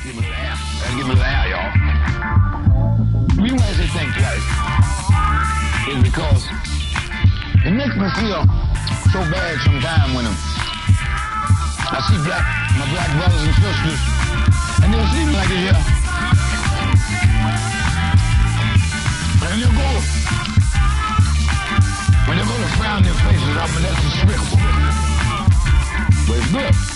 Give me a little air. Gotta give me a little air, y'all. The reason why I say think twice is because it makes me feel so bad sometimes when I see my black brothers and sisters, and they'll see me like this here. And they'll go, when they go to frown their faces up, and that's despicable. But it's good.